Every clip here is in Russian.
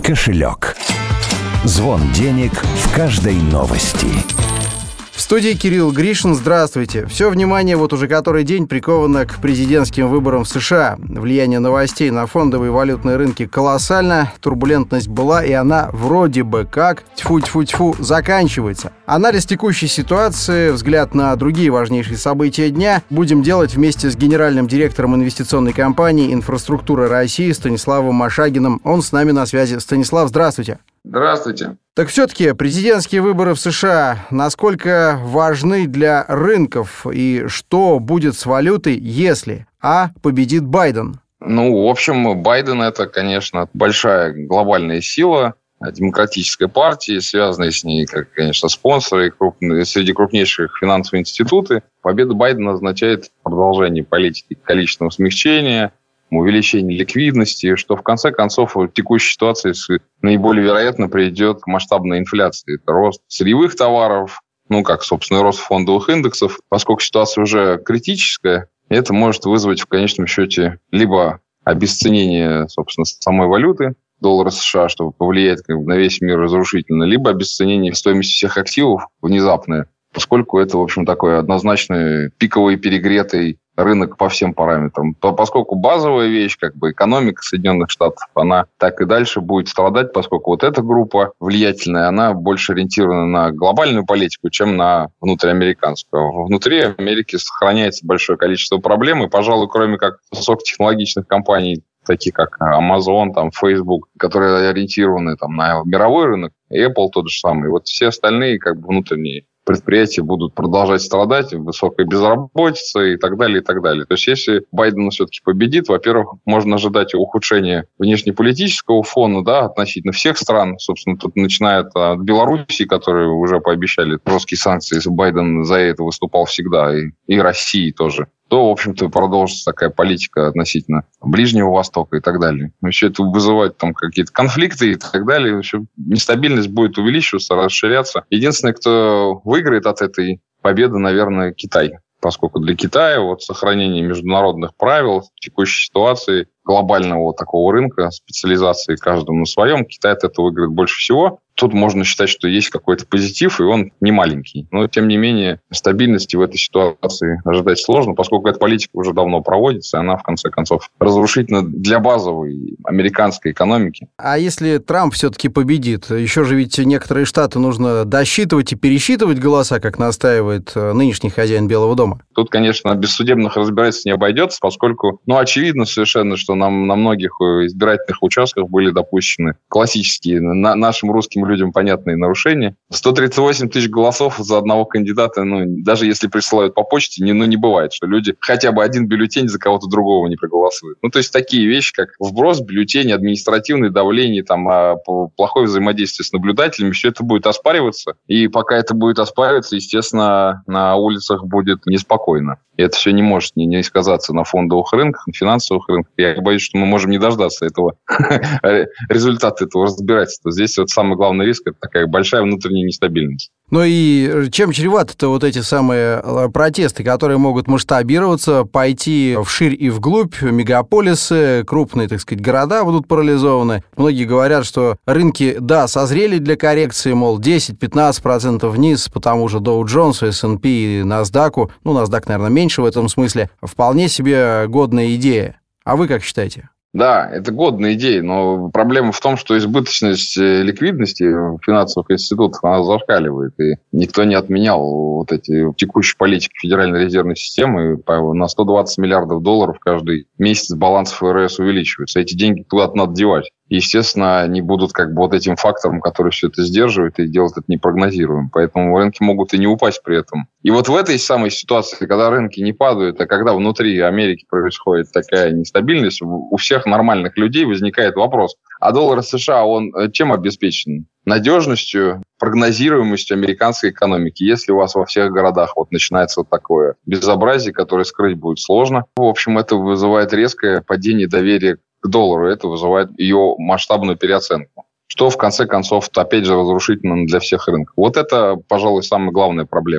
кошелек. Звон денег в каждой новости. В студии Кирилл Гришин. Здравствуйте. Все внимание вот уже который день приковано к президентским выборам в США. Влияние новостей на фондовые и валютные рынки колоссально. Турбулентность была, и она вроде бы как, тьфу-тьфу-тьфу, заканчивается. Анализ текущей ситуации, взгляд на другие важнейшие события дня будем делать вместе с генеральным директором инвестиционной компании «Инфраструктура России» Станиславом Машагиным. Он с нами на связи. Станислав, здравствуйте. Здравствуйте. Так все-таки президентские выборы в США насколько важны для рынков и что будет с валютой, если победит Байден? В общем, Байден – это, конечно, большая глобальная сила демократической партии, связанные с ней, конечно, спонсоры, среди крупнейших финансовых институтов. Победа Байдена означает продолжение политики количественного смягчения, увеличение ликвидности, что в конце концов в текущей ситуации наиболее вероятно приведет к масштабной инфляции. Это рост сырьевых товаров, собственно, рост фондовых индексов. Поскольку ситуация уже критическая, это может вызвать в конечном счете либо обесценение, собственно, самой валюты, доллара США, что повлияет на весь мир разрушительно, либо обесценение стоимости всех активов внезапное, поскольку это, в общем, такой однозначный пиковый перегретый рынок по всем параметрам. Поскольку базовая вещь, экономика Соединенных Штатов, она так и дальше будет страдать, поскольку вот эта группа влиятельная, она больше ориентирована на глобальную политику, чем на внутриамериканскую. Внутри Америки сохраняется большое количество проблем, и, пожалуй, кроме как высокотехнологичных компаний, таких как Amazon, Facebook, которые ориентированы на мировой рынок, Apple тот же самый. Вот все остальные внутренние предприятия будут продолжать страдать, высокая безработица и так далее, и так далее. То есть, если Байден все-таки победит, во-первых, можно ожидать ухудшения внешнеполитического фона, относительно всех стран. Собственно, тут начиная от Белоруссии, которые уже пообещали жесткие санкции, если Байден за это выступал всегда, и России тоже, то, в общем-то, продолжится такая политика относительно Ближнего Востока и так далее. Все это вызывает какие-то конфликты и так далее. Еще нестабильность будет увеличиваться, расширяться. Единственный, кто выиграет от этой победы, наверное, Китай. Поскольку для Китая сохранение международных правил в текущей ситуации, глобального такого рынка, специализации каждому на своем, Китай от этого выиграет больше всего. Тут можно считать, что есть какой-то позитив, и он не маленький. Но, тем не менее, стабильности в этой ситуации ожидать сложно, поскольку эта политика уже давно проводится, и она, в конце концов, разрушительна для базовой американской экономики. А если Трамп все-таки победит? Еще же ведь некоторые штаты нужно досчитывать и пересчитывать голоса, как настаивает нынешний хозяин Белого дома. Тут, конечно, без судебных разбирательств не обойдется, поскольку, очевидно совершенно, что на многих избирательных участках были допущены классические, нашим русским людям понятные нарушения. 138 тысяч голосов за одного кандидата, даже если присылают по почте, не бывает, что люди хотя бы один бюллетень за кого-то другого не проголосуют. То есть такие вещи, как вброс бюллетеней, административное давление, плохое взаимодействие с наблюдателями, все это будет оспариваться. И пока это будет оспариваться, естественно, на улицах будет неспокойно. И это все не может не сказаться на фондовых рынках, на финансовых рынках. Я боюсь, что мы можем не дождаться этого результата этого разбирательства. Здесь самый главный риск – это такая большая внутренняя нестабильность. И чем чреваты-то эти самые протесты, которые могут масштабироваться, пойти вширь и вглубь, мегаполисы, крупные, города будут парализованы. Многие говорят, что рынки, созрели для коррекции, 10-15% вниз по тому же Dow Jones, S&P и NASDAQ. NASDAQ, наверное, меньше в этом смысле. Вполне себе годная идея. А вы как считаете? Да, это годная идея, но проблема в том, что избыточность ликвидности финансовых институтов, она зашкаливает. И никто не отменял эти текущие политики Федеральной резервной системы. На 120 миллиардов долларов каждый месяц баланс ФРС увеличивается. Эти деньги куда-то надо девать. И, естественно, они будут этим фактором, который все это сдерживает и делает это непрогнозируемым. Поэтому рынки могут и не упасть при этом. И в этой самой ситуации, когда рынки не падают, а когда внутри Америки происходит такая нестабильность, у всех нормальных людей возникает вопрос, а доллар США, он чем обеспечен? Надежностью, прогнозируемостью американской экономики. Если у вас во всех городах начинается такое безобразие, которое скрыть будет сложно, в общем, это вызывает резкое падение доверия к доллару, это вызывает ее масштабную переоценку, что в конце концов, опять же, разрушительно для всех рынков. Это, пожалуй, самая главная проблема.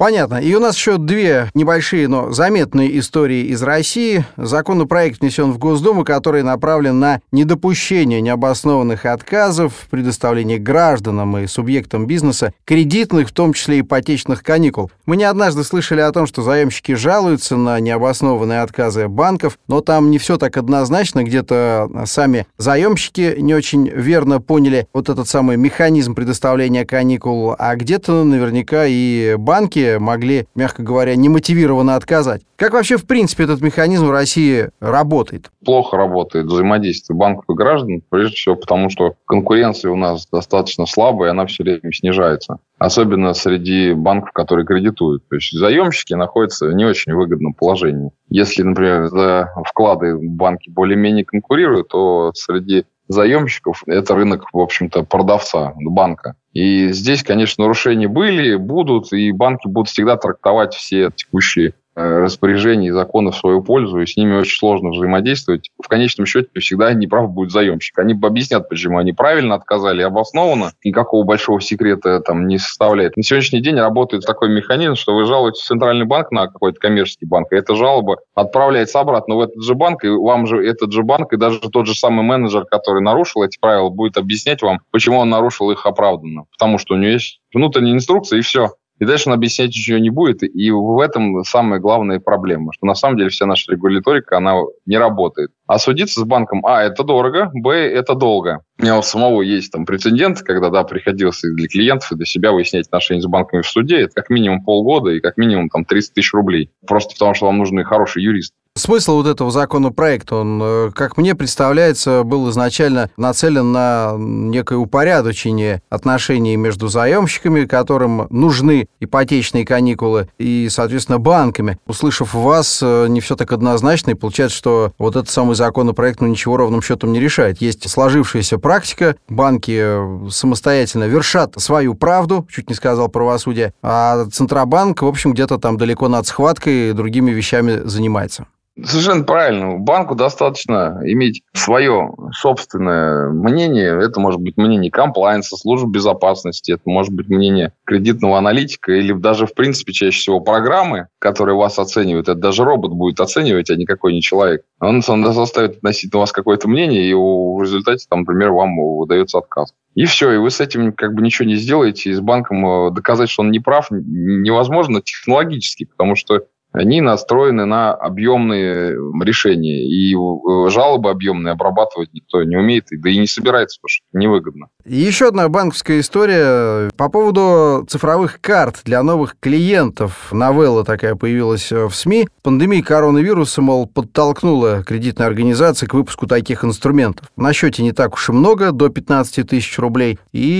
Понятно. И у нас еще две небольшие, но заметные истории из России. Законопроект внесен в Госдуму, который направлен на недопущение необоснованных отказов в предоставлении гражданам и субъектам бизнеса кредитных, в том числе ипотечных каникул. Мы не однажды слышали о том, что заемщики жалуются на необоснованные отказы банков, но там не все так однозначно. Где-то сами заемщики не очень верно поняли вот этот самый механизм предоставления каникул, а где-то наверняка и банки могли, мягко говоря, немотивированно отказать. Как вообще, в принципе, этот механизм в России работает? Плохо работает взаимодействие банков и граждан, прежде всего потому, что конкуренция у нас достаточно слабая, и она все время снижается. Особенно среди банков, которые кредитуют. То есть заемщики находятся в не очень выгодном положении. Если, например, за вклады банки более-менее конкурируют, то среди заемщиков это рынок, в общем-то, продавца, банка. И здесь, конечно, нарушения были, будут, и банки будут всегда трактовать все текущие распоряжения и законы в свою пользу, и с ними очень сложно взаимодействовать. В конечном счете всегда неправ будет заемщик. Они объяснят, почему они правильно отказали, обоснованно. Никакого большого секрета там не составляет. На сегодняшний день работает такой механизм, что вы жалуетесь в Центральный банк на какой-то коммерческий банк, и эта жалоба отправляется обратно в этот же банк, и вам же этот же банк, и даже тот же самый менеджер, который нарушил эти правила, будет объяснять вам, почему он нарушил их оправданно. Потому что у него есть внутренняя инструкция, и все. И дальше он объяснять ничего не будет. И в этом самая главная проблема, что на самом деле вся наша регуляторика, она не работает. А судиться с банком, это дорого, это долго. У меня у самого есть там прецедент, когда, приходилось и для клиентов, и для себя выяснять отношения с банками в суде. Это как минимум полгода и как минимум там 30 тысяч рублей. Просто потому, что вам нужны хорошие юристы. Смысл вот этого законопроекта, он, как мне представляется, был изначально нацелен на некое упорядочение отношений между заемщиками, которым нужны ипотечные каникулы, и, соответственно, банками. Услышав вас, не все так однозначно, и получается, что вот этот самый законопроект ничего ровным счетом не решает. Есть сложившаяся практика, банки самостоятельно вершат свою правду, чуть не сказал правосудие, а Центробанк, в общем, где-то там далеко над схваткой и другими вещами занимается. Совершенно правильно. Банку достаточно иметь свое собственное мнение. Это может быть мнение комплайенса, службы безопасности, это может быть мнение кредитного аналитика или даже, в принципе, чаще всего программы, которые вас оценивают. Это даже робот будет оценивать, а никакой не человек. Он заставит относительно вас какое-то мнение, и в результате, там, например, вам выдается отказ. И все, и вы с этим ничего не сделаете. И с банком доказать, что он не прав, невозможно технологически, потому что они настроены на объемные решения. И жалобы объемные обрабатывать никто не умеет, да и не собирается, потому что это невыгодно. И еще одна банковская история по поводу цифровых карт для новых клиентов. Новелла такая появилась в СМИ. Пандемия коронавируса, подтолкнула кредитные организации к выпуску таких инструментов. На счете не так уж и много, до 15 тысяч рублей.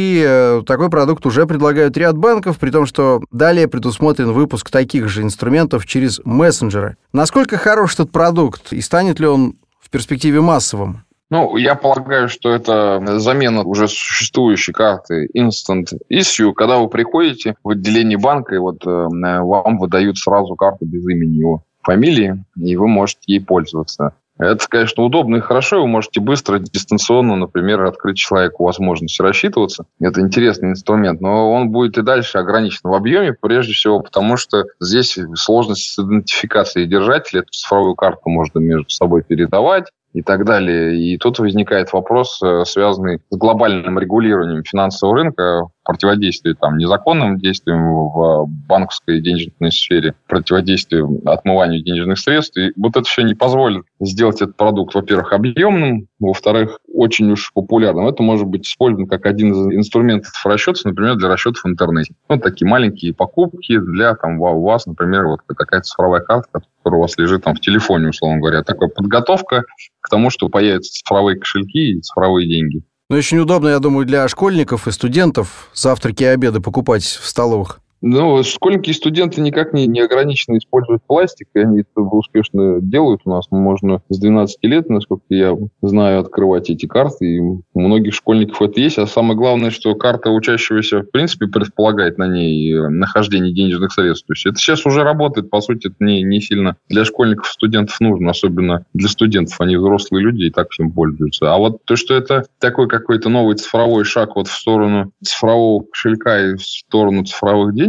И такой продукт уже предлагают ряд банков, при том, что далее предусмотрен выпуск таких же инструментов через мессенджеры. Насколько хорош этот продукт и станет ли он в перспективе массовым? Я полагаю, что это замена уже существующей карты Instant Issue. Когда вы приходите в отделение банка, и вам выдают сразу карту без имени его фамилии, и вы можете ей пользоваться. Это, конечно, удобно и хорошо. Вы можете быстро, дистанционно, например, открыть человеку возможность рассчитываться. Это интересный инструмент, но он будет и дальше ограничен в объеме, прежде всего потому, что здесь сложность с идентификацией держателя. Эту цифровую карту можно между собой передавать и так далее. И тут возникает вопрос, связанный с глобальным регулированием финансового рынка, противодействие незаконным действиям в банковской и денежной сфере, противодействие отмыванию денежных средств. И вот это все не позволит сделать этот продукт, во-первых, объемным, во-вторых, очень уж популярным. Это может быть использовано как один из инструментов расчетов, например, для расчетов в интернете. Такие маленькие покупки для у вас, например, какая-то цифровая карта, которая у вас лежит в телефоне, условно говоря. Такая подготовка к тому, что появятся цифровые кошельки и цифровые деньги. Очень удобно, я думаю, для школьников и студентов завтраки и обеды покупать в столовых. Школьники и студенты никак не ограничены использовать пластик, и они это успешно делают. У нас можно с 12 лет, насколько я знаю, открывать эти карты, и у многих школьников это есть. А самое главное, что карта учащегося, в принципе, предполагает на ней нахождение денежных средств. То есть это сейчас уже работает, по сути, это не сильно для школьников и студентов нужно, особенно для студентов, они взрослые люди и так всем пользуются. А то, что это такой какой-то новый цифровой шаг в сторону цифрового кошелька и в сторону цифровых денег,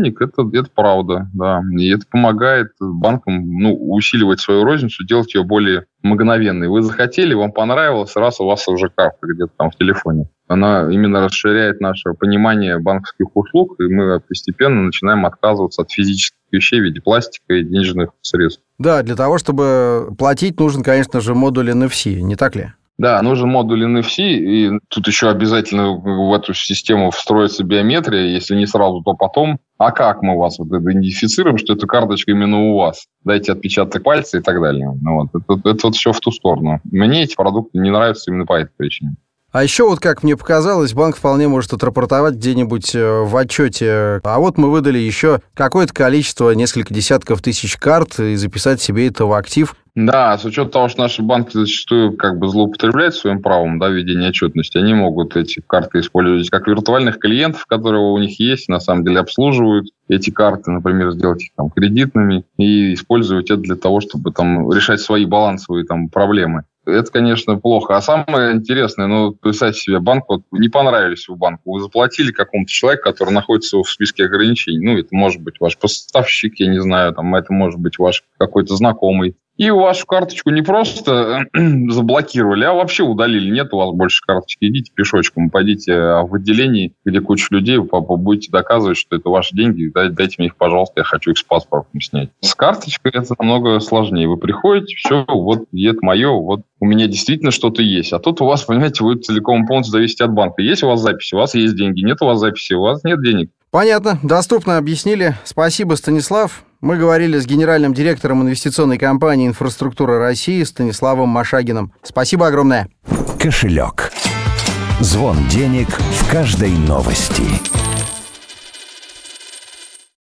денег, это правда, да. И это помогает банкам усиливать свою розницу, делать ее более мгновенной. Вы захотели, вам понравилось, раз у вас уже карта где-то там в телефоне. Она именно расширяет наше понимание банковских услуг, и мы постепенно начинаем отказываться от физических вещей в виде пластика и денежных средств. Да, для того, чтобы платить, нужен, конечно же, модуль NFC, не так ли? Да, нужен модуль NFC, и тут еще обязательно в эту систему встроится биометрия, если не сразу, то потом. А как мы вас идентифицируем, что эта карточка именно у вас? Дайте отпечаток пальца и так далее. Это все в ту сторону. Мне эти продукты не нравятся именно по этой причине. А еще как мне показалось, банк вполне может отрапортовать где-нибудь в отчете. А вот мы выдали еще какое-то количество, несколько десятков тысяч карт, и записать себе это в актив. Да, с учетом того, что наши банки зачастую злоупотребляют своим правом ведения отчетности, они могут эти карты использовать как виртуальных клиентов, которые у них есть, на самом деле обслуживают эти карты, например, сделать их кредитными и использовать это для того, чтобы решать свои балансовые проблемы. Это, конечно, плохо. А самое интересное, представьте себе, банк, не понравились вы банку, вы заплатили какому-то человеку, который находится в списке ограничений. Это может быть ваш поставщик, я не знаю, это может быть ваш какой-то знакомый. И вашу карточку не просто заблокировали, а вообще удалили. Нет у вас больше карточки. Идите пешочком, пойдите в отделении, где куча людей, вы будете доказывать, что это ваши деньги. Дайте мне их, пожалуйста, я хочу их с паспортом снять. С карточкой это намного сложнее. Вы приходите, все, это мое, у меня действительно что-то есть. А тут у вас, понимаете, вы целиком полностью зависите от банка. Есть у вас записи, у вас есть деньги. Нет у вас записи, у вас нет денег. Понятно, доступно объяснили. Спасибо, Станислав. Мы говорили с генеральным директором инвестиционной компании «Инфраструктура России» Станиславом Машагиным. Спасибо огромное. Кошелек. Звон денег в каждой новости.